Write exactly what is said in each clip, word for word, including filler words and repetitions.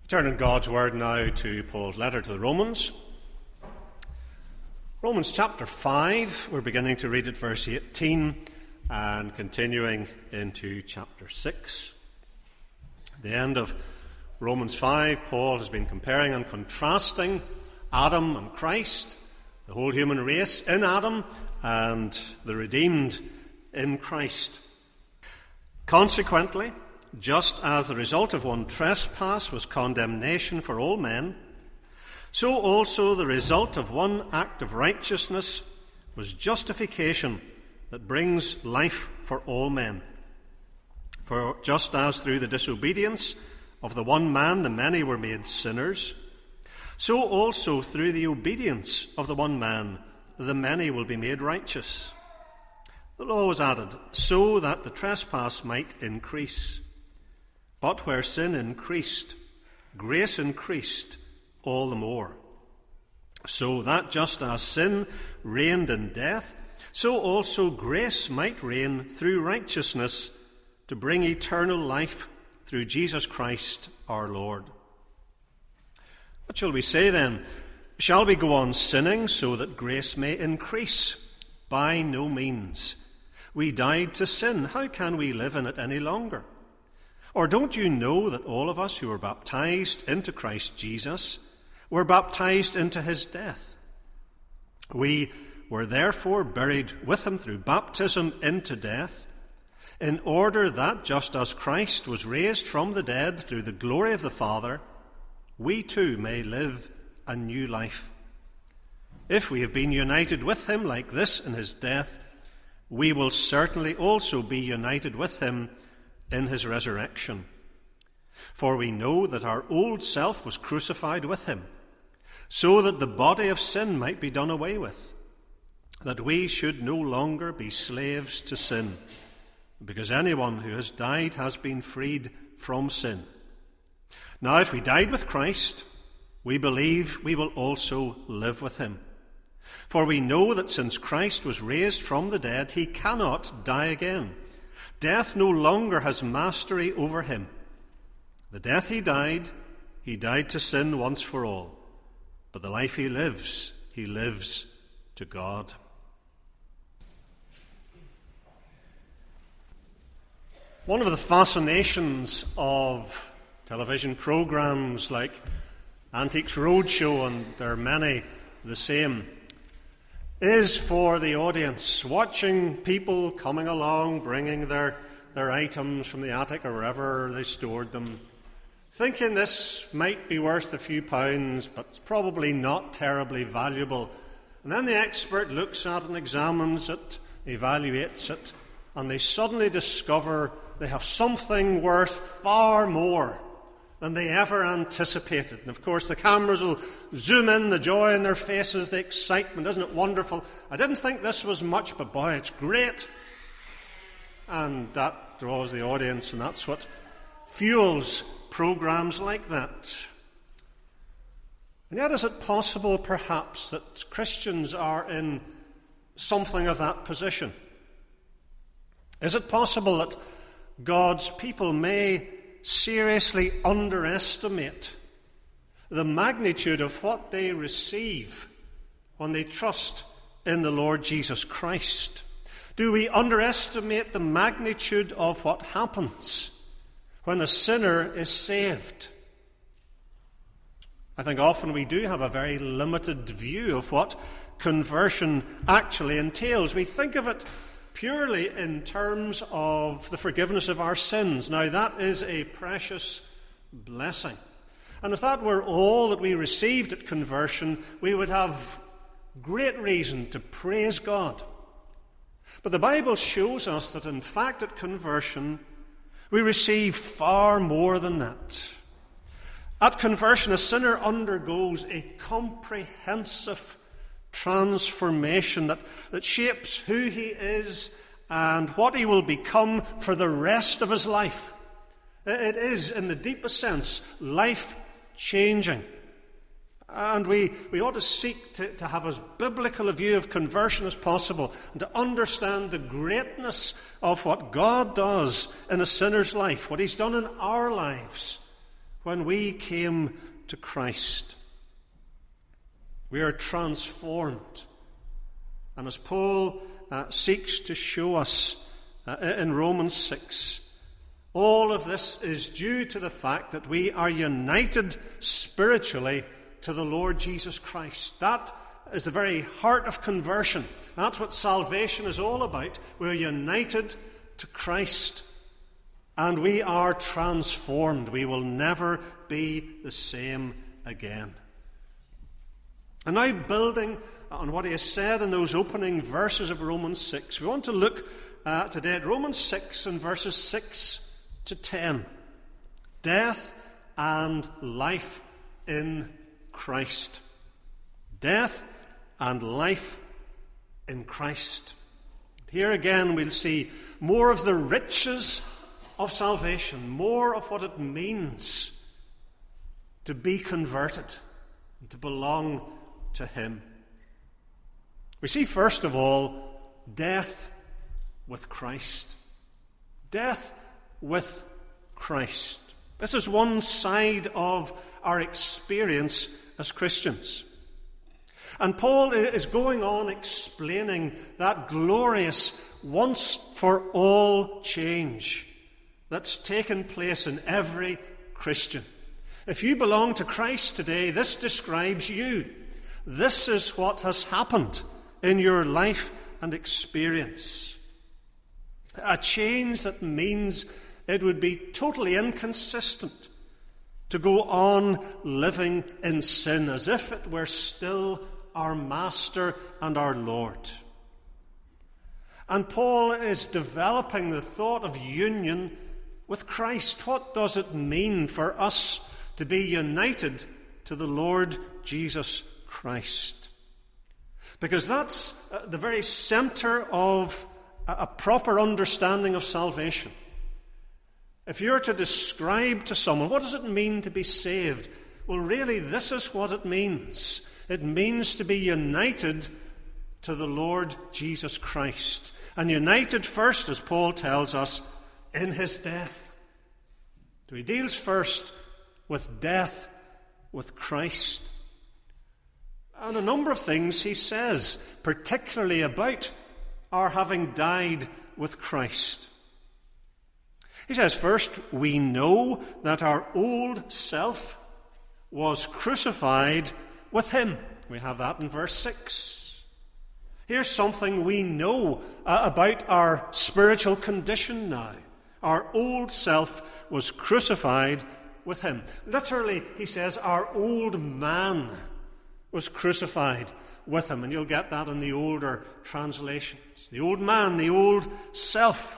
Turn in God's Word now to Paul's letter to the Romans. Romans chapter five, we're beginning to read at verse eighteen and continuing into chapter six. At the end of Romans five, Paul has been comparing and contrasting Adam and Christ, the whole human race in Adam and the redeemed in Christ. Consequently, just as the result of one trespass was condemnation for all men, so also the result of one act of righteousness was justification that brings life for all men. For just as through the disobedience of the one man the many were made sinners, so also through the obedience of the one man the many will be made righteous. The law was added so that the trespass might increase. But where sin increased, grace increased all the more. So that just as sin reigned in death, so also grace might reign through righteousness to bring eternal life through Jesus Christ our Lord. What shall we say then? Shall we go on sinning so that grace may increase? By no means. We died to sin. How can we live in it any longer? Or don't you know that all of us who were baptized into Christ Jesus were baptized into his death? We were therefore buried with him through baptism into death, in order that just as Christ was raised from the dead through the glory of the Father, we too may live a new life. If we have been united with him like this in his death, we will certainly also be united with him in his resurrection. For we know that our old self was crucified with him, so that the body of sin might be done away with, that we should no longer be slaves to sin, because anyone who has died has been freed from sin. Now, if we died with Christ, we believe we will also live with him. For we know that since Christ was raised from the dead, he cannot die again. Death no longer has mastery over him. The death he died, he died to sin once for all. But the life he lives, he lives to God. One of the fascinations of television programs like Antiques Roadshow, and there are many the same, is for the audience, watching people coming along, bringing their, their items from the attic or wherever they stored them, thinking this might be worth a few pounds, but it's probably not terribly valuable. And then the expert looks at and examines it, evaluates it, and they suddenly discover they have something worth far more than they ever anticipated. And of course the cameras will zoom in, the joy in their faces, the excitement. Isn't it wonderful? I didn't think this was much, but boy, it's great. And that draws the audience, and that's what fuels programs like that. And yet, is it possible perhaps that Christians are in something of that position? Is it possible that God's people may seriously underestimate the magnitude of what they receive when they trust in the Lord Jesus Christ? Do we underestimate the magnitude of what happens when a sinner is saved? I think often we do have a very limited view of what conversion actually entails. We think of it purely in terms of the forgiveness of our sins. Now, that is a precious blessing. And if that were all that we received at conversion, we would have great reason to praise God. But the Bible shows us that, in fact, at conversion, we receive far more than that. At conversion, a sinner undergoes a comprehensive transformation that, that shapes who he is and what he will become for the rest of his life. It is, in the deepest sense, life-changing. And we, we ought to seek to, to have as biblical a view of conversion as possible, and to understand the greatness of what God does in a sinner's life, what he's done in our lives, when we came to Christ. We are transformed. And as Paul uh, seeks to show us uh, in Romans six, all of this is due to the fact that we are united spiritually to the Lord Jesus Christ. That is the very heart of conversion. That's what salvation is all about. We're united to Christ, and we are transformed. We will never be the same again. And now, building on what he has said in those opening verses of Romans six, we want to look uh, today at Romans six and verses six to ten. Death and life in Christ. Death and life in Christ. Here again we'll see more of the riches of salvation, more of what it means to be converted and to belong to Him. We see first of all death with Christ. Death with Christ. This is one side of our experience as Christians. And Paul is going on explaining that glorious once for all change that's taken place in every Christian. If you belong to Christ today, this describes you. This is what has happened in your life and experience. A change that means it would be totally inconsistent to go on living in sin as if it were still our Master and our Lord. And Paul is developing the thought of union with Christ. What does it mean for us to be united to the Lord Jesus Christ? Because that's the very center of a proper understanding of salvation. If you're to describe to someone, what does it mean to be saved? Well, really, this is what it means. It means to be united to the Lord Jesus Christ. And united first, as Paul tells us, in His death. So he deals first with death with Christ. And a number of things he says, particularly about our having died with Christ. He says, first, we know that our old self was crucified with Him. We have that in verse six. Here's something we know uh, about our spiritual condition now. Our old self was crucified with Him. Literally, he says, our old man was crucified with Him. And you'll get that in the older translations. The old man, the old self.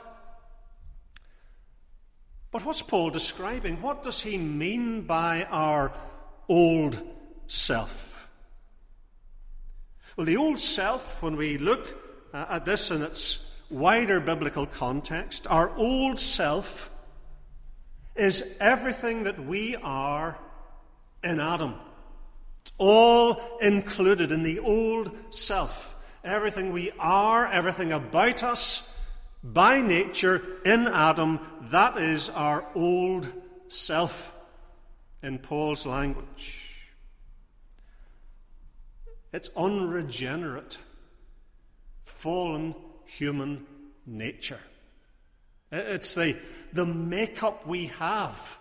But what's Paul describing? What does he mean by our old self? Well, the old self, when we look uh, at this in its wider biblical context, our old self is everything that we are in Adam. It's all included in the old self. Everything we are, everything about us, by nature, in Adam, that is our old self, in Paul's language. It's unregenerate, fallen human nature. It's the, the makeup we have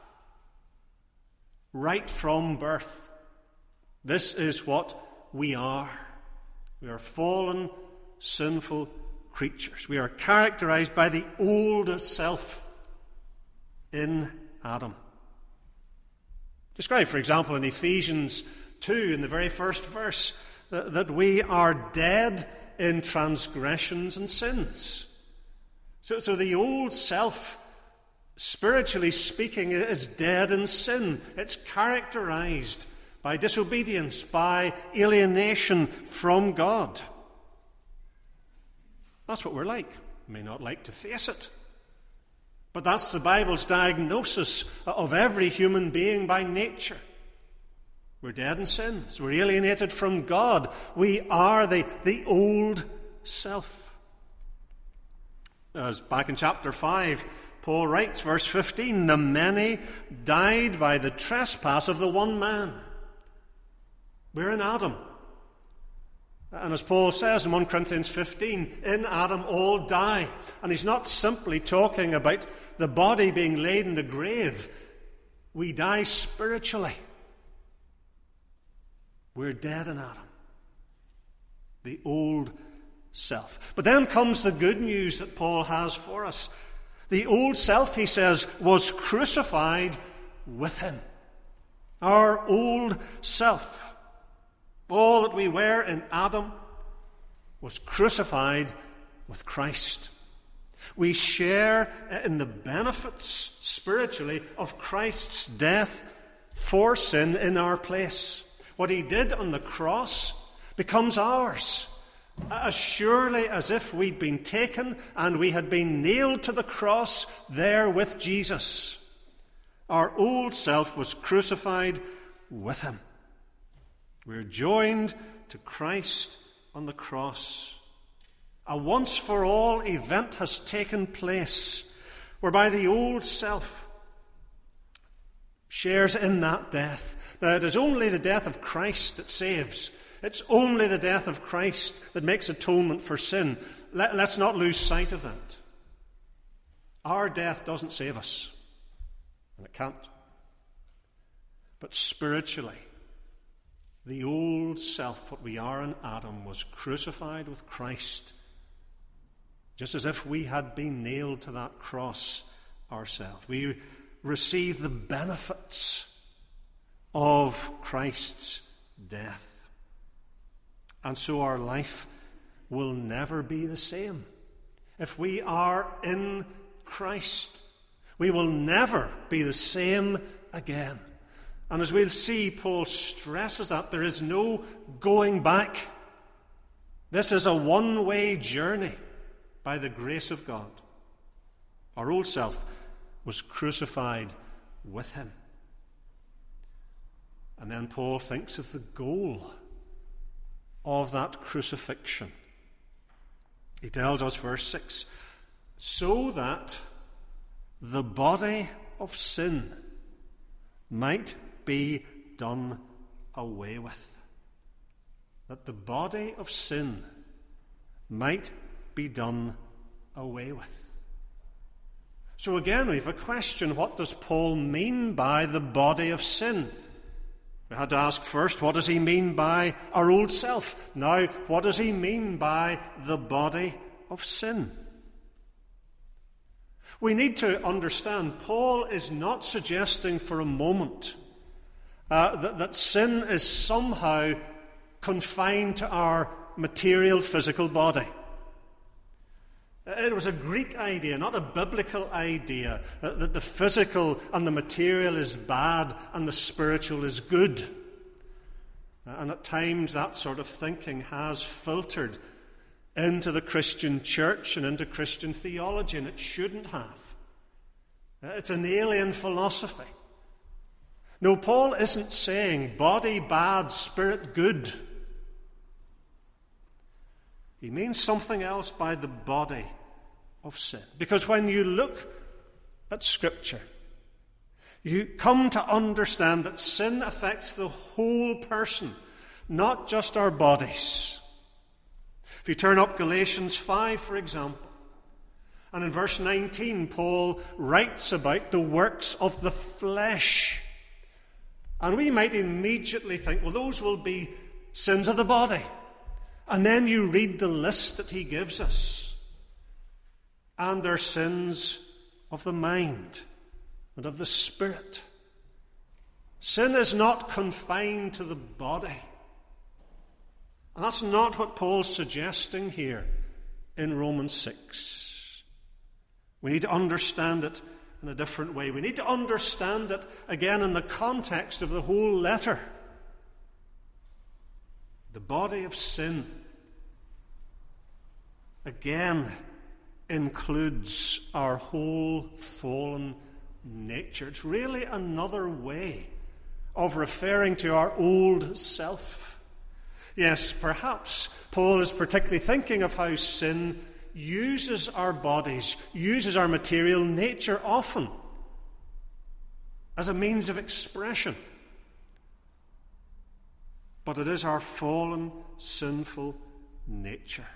right from birth. This is what we are. We are fallen, sinful creatures. We are characterized by the old self in Adam. Described, for example, in Ephesians two, in the very first verse, that we are dead in transgressions and sins. So, so the old self, spiritually speaking, is dead in sin. It's characterized by disobedience, by alienation from God. That's what we're like. We may not like to face it, but that's the Bible's diagnosis of every human being by nature. We're dead in sins. We're alienated from God. We are the, the old self. As back in chapter five, Paul writes, verse fifteen, the many died by the trespass of the one man. We're in Adam. And as Paul says in First Corinthians fifteen, in Adam all die. And he's not simply talking about the body being laid in the grave. We die spiritually. We're dead in Adam. The old self. But then comes the good news that Paul has for us. The old self, he says, was crucified with him. Our old self. All that we were in Adam was crucified with Christ. We share in the benefits, spiritually, of Christ's death for sin in our place. What he did on the cross becomes ours, as surely as if we'd been taken and we had been nailed to the cross there with Jesus. Our old self was crucified with him. We're joined to Christ on the cross. A once-for-all event has taken place whereby the old self shares in that death. Now, it is only the death of Christ that saves. It's only the death of Christ that makes atonement for sin. Let, let's not lose sight of that. Our death doesn't save us, and it can't. But spiritually, the old self, what we are in Adam, was crucified with Christ, just as if we had been nailed to that cross ourselves. We receive the benefits of Christ's death. And so our life will never be the same. If we are in Christ, we will never be the same again. And as we'll see, Paul stresses that there is no going back. This is a one-way journey by the grace of God. Our old self was crucified with him. And then Paul thinks of the goal of that crucifixion. He tells us, verse six, so that the body of sin might be done away with. That the body of sin might be done away with. So again, we have a question. What does Paul mean by the body of sin? We had to ask first, what does he mean by our old self? Now, what does he mean by the body of sin? We need to understand, Paul is not suggesting for a moment uh, that, that sin is somehow confined to our material, physical body. It was a Greek idea, not a biblical idea, that the physical and the material is bad and the spiritual is good. And at times that sort of thinking has filtered into the Christian church and into Christian theology, and it shouldn't have. It's an alien philosophy. No, Paul isn't saying body bad, spirit good. He means something else by the body of sin. Because when you look at Scripture, you come to understand that sin affects the whole person, not just our bodies. If you turn up Galatians five, for example, and in verse nineteen, Paul writes about the works of the flesh. And we might immediately think, well, those will be sins of the body. And then you read the list that he gives us. And they're sins of the mind and of the spirit. Sin is not confined to the body. And that's not what Paul's suggesting here in Romans six. We need to understand it in a different way. We need to understand it, again, in the context of the whole letter. The body of sin, again, includes our whole fallen nature. It's really another way of referring to our old self. Yes, perhaps Paul is particularly thinking of how sin uses our bodies, uses our material nature often as a means of expression. But it is our fallen, sinful nature.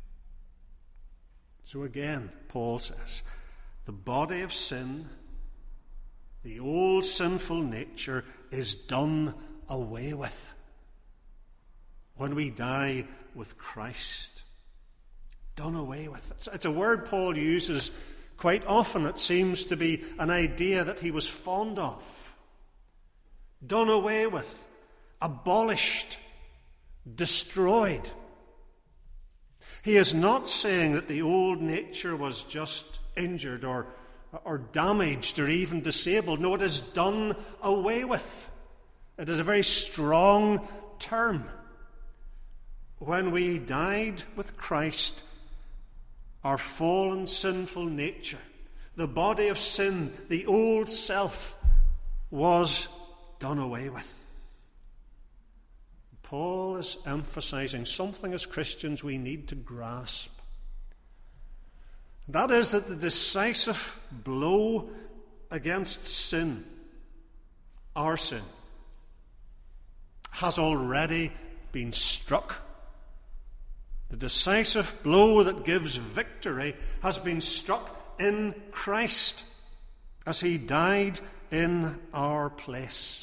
So again, Paul says, the body of sin, the old sinful nature, is done away with when we die with Christ. Done away with. It's, it's a word Paul uses quite often. It seems to be an idea that he was fond of. Done away with, abolished, destroyed. He is not saying that the old nature was just injured or, or damaged or even disabled. No, it is done away with. It is a very strong term. When we died with Christ, our fallen, sinful nature, the body of sin, the old self, was done away with. Paul is emphasizing something as Christians we need to grasp. That is that the decisive blow against sin, our sin, has already been struck. The decisive blow that gives victory has been struck in Christ as he died in our place.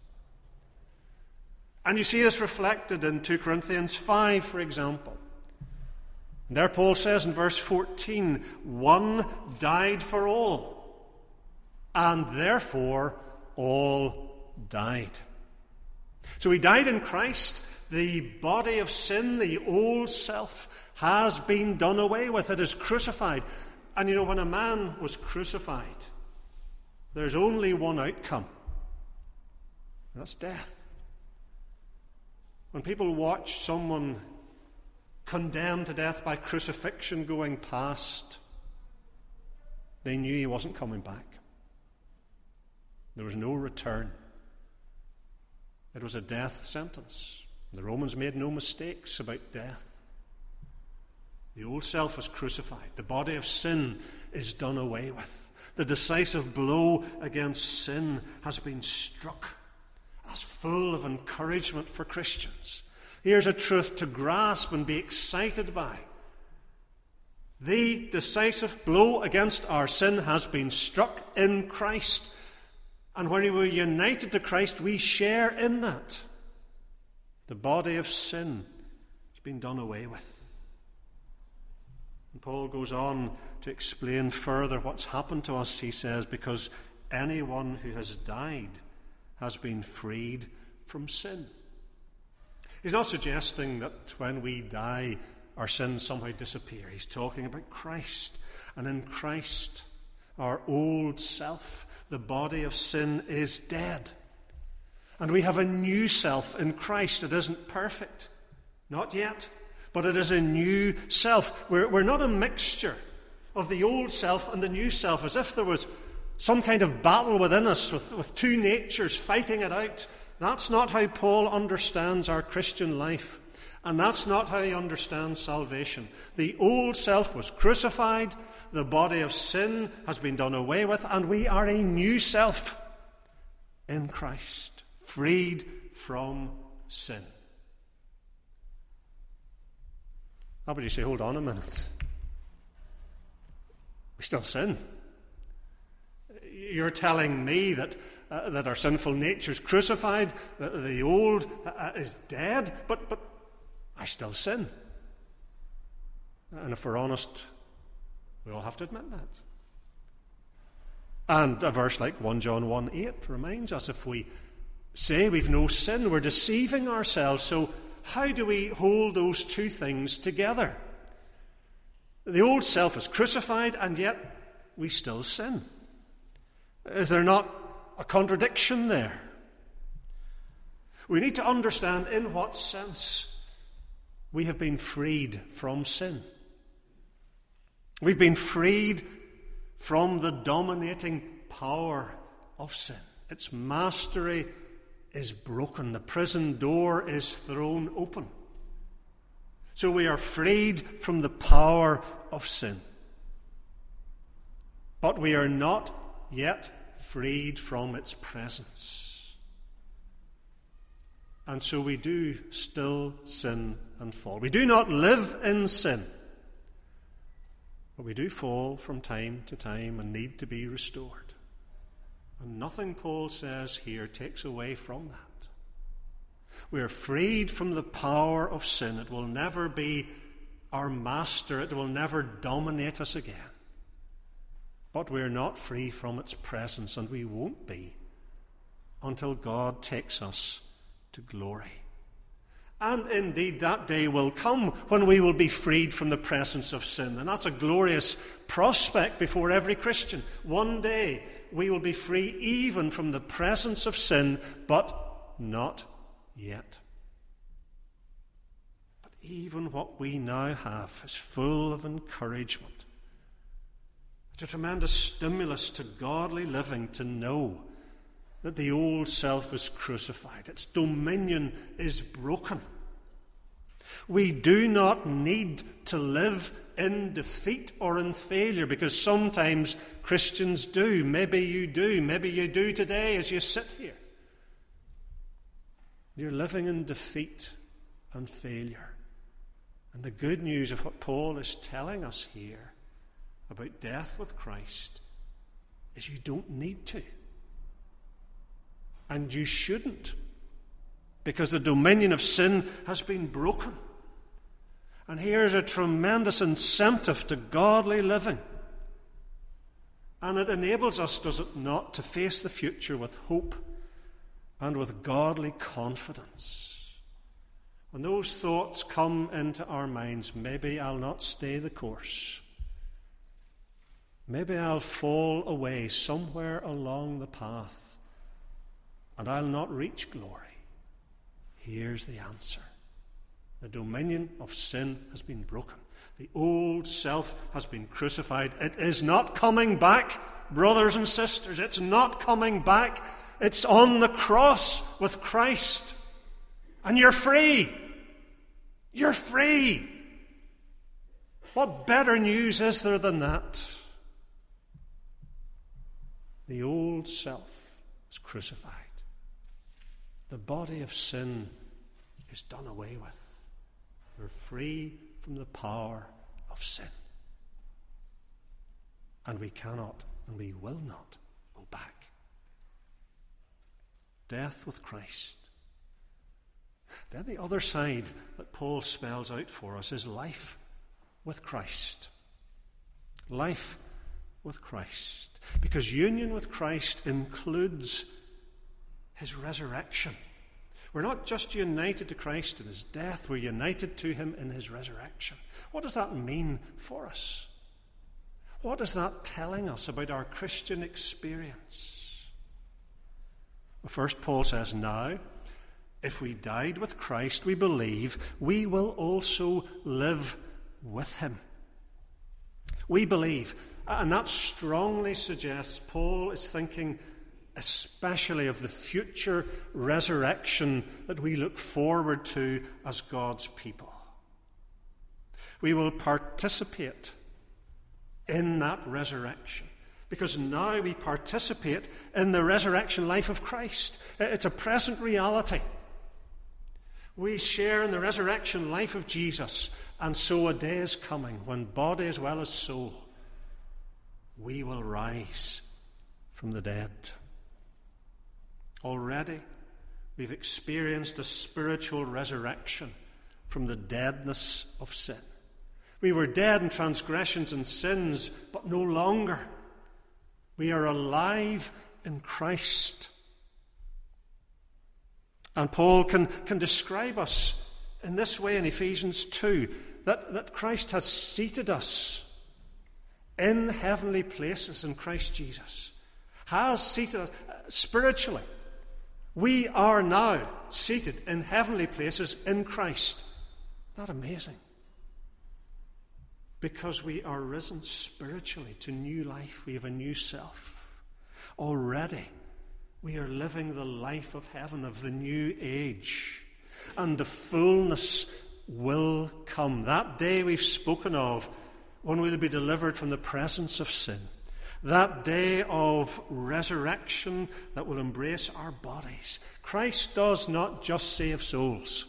And you see this reflected in two Corinthians five, for example. And there Paul says in verse fourteen, one died for all, and therefore all died. So he died in Christ. The body of sin, the old self, has been done away with. It is crucified. And you know, when a man was crucified, there's only one outcome. And that's death. When people watch someone condemned to death by crucifixion going past, they knew he wasn't coming back. There was no return. It was a death sentence. The Romans made no mistakes about death. The old self was crucified. The body of sin is done away with. The decisive blow against sin has been struck. That's full of encouragement for Christians. Here's a truth to grasp and be excited by. The decisive blow against our sin has been struck in Christ. And when we were united to Christ, we share in that. The body of sin has been done away with. And Paul goes on to explain further what's happened to us, he says, because anyone who has died has been freed from sin. He's not suggesting that when we die, our sins somehow disappear. He's talking about Christ. And in Christ, our old self, the body of sin, is dead. And we have a new self in Christ. It isn't perfect. Not yet. But it is a new self. We're, we're not a mixture of the old self and the new self, as if there was some kind of battle within us with, with two natures fighting it out. That's not how Paul understands our Christian life. And that's not how he understands salvation. The old self was crucified. The body of sin has been done away with. And we are a new self in Christ, freed from sin. How about you say, hold on a minute. We still sin. You're telling me that uh, that our sinful nature is crucified, that the old uh, is dead, but but I still sin. And if we're honest, we all have to admit that. And a verse like First John one eight reminds us, if we say we've no sin, we're deceiving ourselves. So how do we hold those two things together? The old self is crucified, and yet we still sin. Is there not a contradiction there? We need to understand in what sense we have been freed from sin. We've been freed from the dominating power of sin. Its mastery is broken. The prison door is thrown open. So we are freed from the power of sin. But we are not yet freed from its presence. And so we do still sin and fall. We do not live in sin, but we do fall from time to time and need to be restored. And nothing, Paul says here, takes away from that. We are freed from the power of sin. It will never be our master. It will never dominate us again. But we are not free from its presence, and we won't be until God takes us to glory. And indeed, that day will come when we will be freed from the presence of sin. And that's a glorious prospect before every Christian. One day we will be free even from the presence of sin, but not yet. But even what we now have is full of encouragement. It's a tremendous stimulus to godly living to know that the old self is crucified. Its dominion is broken. We do not need to live in defeat or in failure, because sometimes Christians do. Maybe you do. Maybe you do today as you sit here. You're living in defeat and failure. And the good news of what Paul is telling us here about death with Christ is you don't need to. And you shouldn't, because the dominion of sin has been broken. And here's a tremendous incentive to godly living. And it enables us, does it not, to face the future with hope and with godly confidence. When those thoughts come into our minds, maybe I'll not stay the course. Maybe I'll fall away somewhere along the path, and I'll not reach glory. Here's the answer. The dominion of sin has been broken. The old self has been crucified. It is not coming back, brothers and sisters. It's not coming back. It's on the cross with Christ. And you're free. You're free. What better news is there than that? The old self is crucified. The body of sin is done away with. We're free from the power of sin. And we cannot and we will not go back. Death with Christ. Then the other side that Paul spells out for us is life with Christ. Life with Christ. Because union with Christ includes his resurrection. We're not just united to Christ in his death, we're united to him in his resurrection. What does that mean for us? What is that telling us about our Christian experience? Well, first, Paul says, now, if we died with Christ, we believe we will also live with him. We believe, and that strongly suggests Paul is thinking especially of the future resurrection that we look forward to as God's people. We will participate in that resurrection, because now we participate in the resurrection life of Christ. It's a present reality. We share in the resurrection life of Jesus, and so a day is coming when body as well as soul, we will rise from the dead. Already, we've experienced a spiritual resurrection from the deadness of sin. We were dead in transgressions and sins, but no longer. We are alive in Christ. And Paul can, can describe us in this way in Ephesians two, that, that Christ has seated us in heavenly places in Christ Jesus. Has seated us spiritually. We are now seated in heavenly places in Christ. Isn't that amazing? Because we are risen spiritually to new life. We have a new self. Already, we are living the life of heaven, of the new age. And the fullness will come. That day we've spoken of when we'll be delivered from the presence of sin. That day of resurrection that will embrace our bodies. Christ does not just save souls.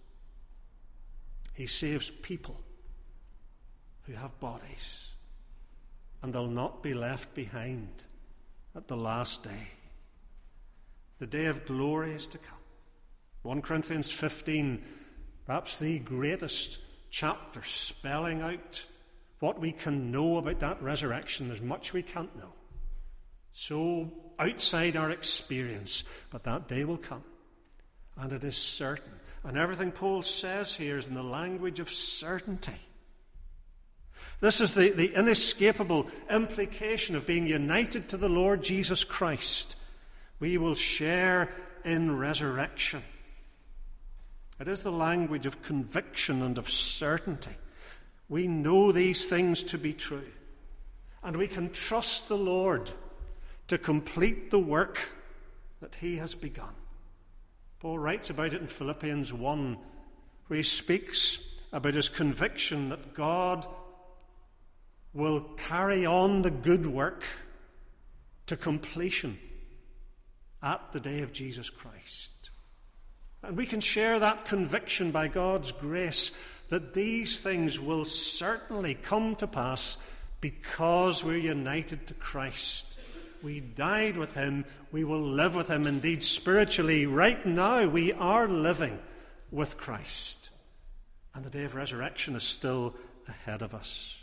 He saves people who have bodies, and they'll not be left behind at the last day. The day of glory is to come. First Corinthians fifteen, perhaps the greatest chapter, spelling out what we can know about that resurrection. There's much we can't know. So outside our experience, but that day will come, and it is certain. And everything Paul says here is in the language of certainty. This is the, the inescapable implication of being united to the Lord Jesus Christ. We will share in resurrection. It is the language of conviction and of certainty. We know these things to be true, and we can trust the Lord to complete the work that he has begun. Paul writes about it in Philippians one, where he speaks about his conviction that God will carry on the good work to completion at the day of Jesus Christ. And we can share that conviction by God's grace that these things will certainly come to pass because we're united to Christ. We died with him. We will live with him. Indeed, spiritually, right now, we are living with Christ. And the day of resurrection is still ahead of us.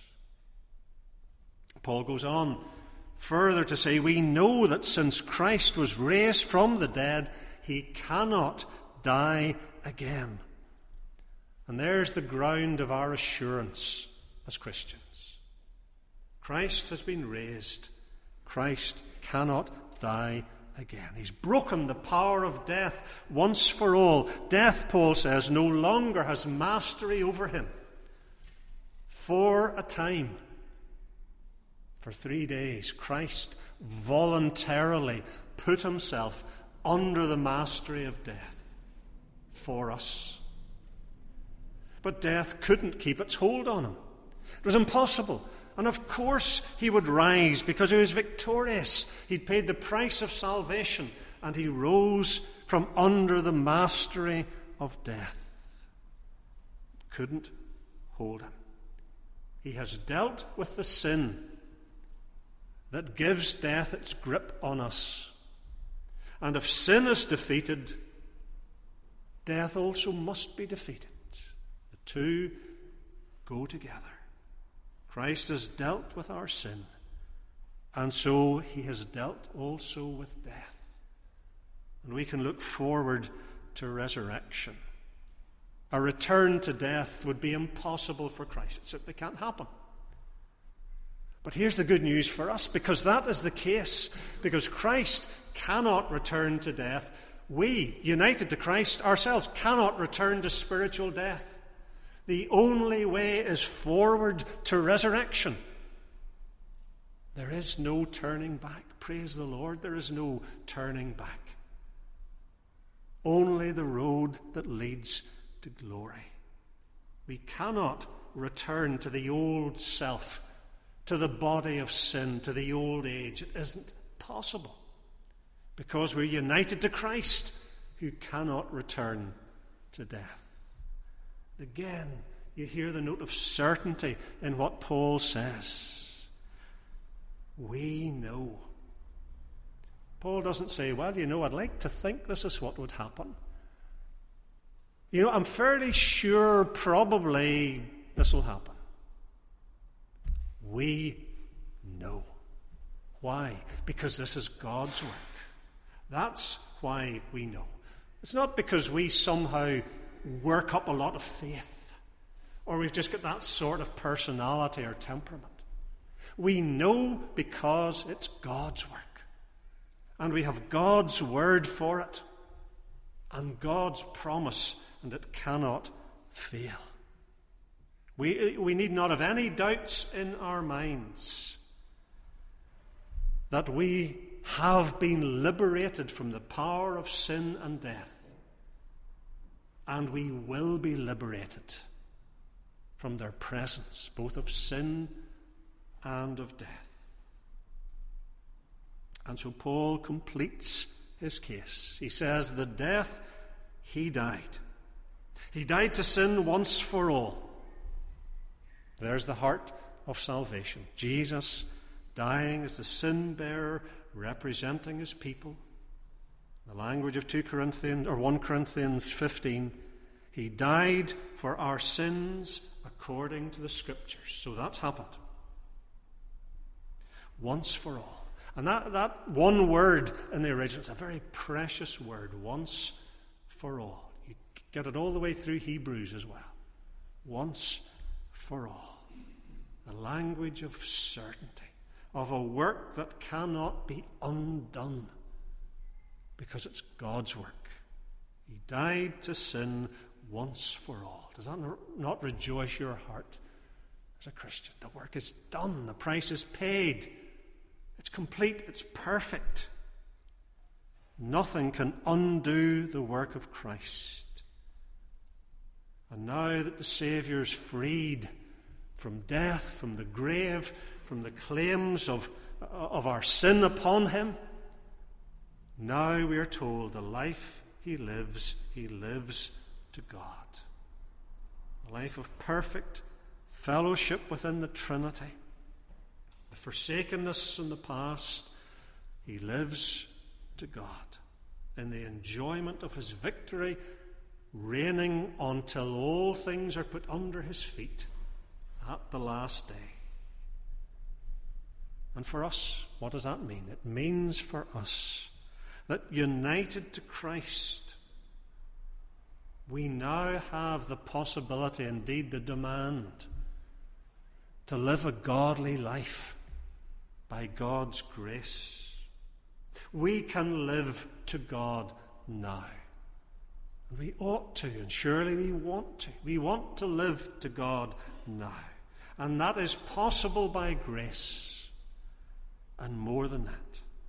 Paul goes on further to say, we know that since Christ was raised from the dead, he cannot die again. And there's the ground of our assurance as Christians. Christ has been raised. Christ cannot die again. He's broken the power of death once for all. Death, Paul says, no longer has mastery over him. For a time, for three days, Christ voluntarily put himself under the mastery of death for us. But death couldn't keep its hold on him. It was impossible. And of course he would rise because he was victorious. He'd paid the price of salvation, and he rose from under the mastery of death. It couldn't hold him. He has dealt with the sin that gives death its grip on us. And if sin is defeated, death also must be defeated. The two go together. Christ has dealt with our sin, and so he has dealt also with death. And we can look forward to resurrection. A return to death would be impossible for Christ. It simply can't happen. But here's the good news for us, because that is the case. Because Christ cannot return to death, we, united to Christ ourselves, cannot return to spiritual death. The only way is forward to resurrection. There is no turning back. Praise the Lord, there is no turning back. Only the road that leads to glory. We cannot return to the old self, to the body of sin, to the old age. It isn't possible, because we're united to Christ, who cannot return to death. Again, you hear the note of certainty in what Paul says. We know. Paul doesn't say, well, you know, I'd like to think this is what would happen. You know, I'm fairly sure probably this will happen. We know. Why? Because this is God's work. That's why we know. It's not because we somehow work up a lot of faith, or we've just got that sort of personality or temperament. We know because it's God's work, and we have God's word for it, and God's promise, and it cannot fail. We, we need not have any doubts in our minds that we have been liberated from the power of sin and death, and we will be liberated from their presence, both of sin and of death. And so Paul completes his case. He says, the death he died. He died to sin once for all. There's the heart of salvation. Jesus dying as the sin bearer, representing his people. The language of two Corinthians or First Corinthians fifteen, he died for our sins according to the Scriptures. So that's happened. Once for all. And that, that one word in the original is a very precious word. Once for all. You get it all the way through Hebrews as well. Once for all. The language of certainty. Of a work that cannot be undone. Because it's God's work. He died to sin once for all. Does that not rejoice your heart as a Christian? The work is done. The price is paid. It's complete. It's perfect. Nothing can undo the work of Christ. And now that the Saviour is freed from death, from the grave, from the claims of, of our sin upon him, now we are told the life he lives, he lives to God. A life of perfect fellowship within the Trinity. The forsakenness in the past, he lives to God. In the enjoyment of his victory, reigning until all things are put under his feet at the last day. And for us, what does that mean? It means for us that united to Christ, we now have the possibility, indeed the demand, to live a godly life by God's grace. We can live to God now. And we ought to, and surely we want to. We want to live to God now. And that is possible by grace. And more than that,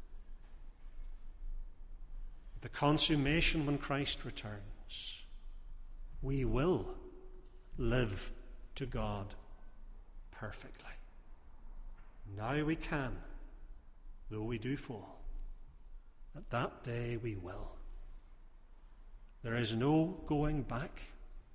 the consummation when Christ returns, we will live to God perfectly. Now we can, though we do fall. At that day we will. There is no going back.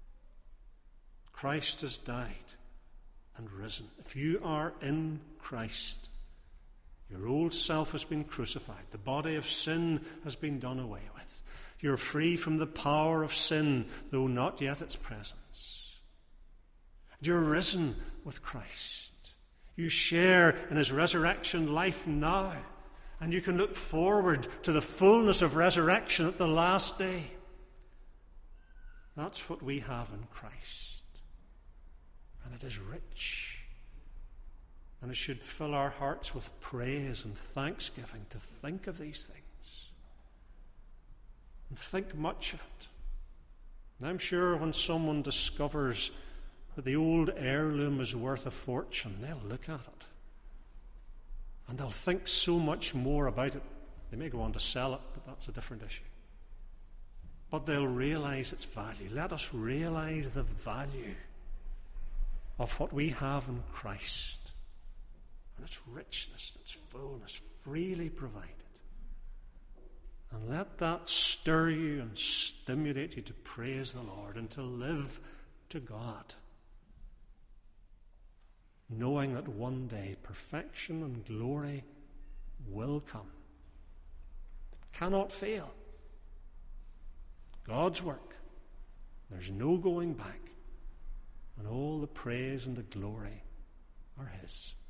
Christ has died and risen. If you are in Christ, your old self has been crucified. The body of sin has been done away with. You're free from the power of sin, though not yet its presence. You're risen with Christ. You share in his resurrection life now. And you can look forward to the fullness of resurrection at the last day. That's what we have in Christ. And it is rich. And it should fill our hearts with praise and thanksgiving to think of these things. And think much of it. And I'm sure when someone discovers that the old heirloom is worth a fortune, they'll look at it. And they'll think so much more about it. They may go on to sell it, but that's a different issue. But they'll realize its value. Let us realize the value of what we have in Christ. And its richness, its fullness, freely provided. And let that stir you and stimulate you to praise the Lord and to live to God, knowing that one day perfection and glory will come. It cannot fail. God's work. There's no going back. And all the praise and the glory are his.